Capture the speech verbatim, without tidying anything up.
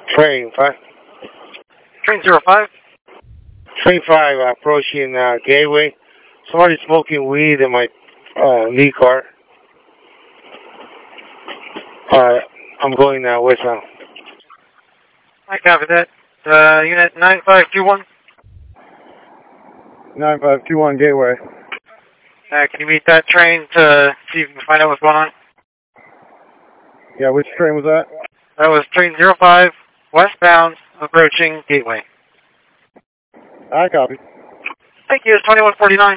Train five. Train zero five. Train five approaching uh, Gateway. Somebody smoking weed in my uh, lead car. Uh, I'm going uh, westbound. I copy that. Uh, unit nine five two one. nine five two one Gateway. Uh, can you meet that train to see if you can find out what's going on? Yeah, which train was that? That was train zero five, westbound, approaching Gateway. I copy. Thank you, it's twenty-one forty-nine.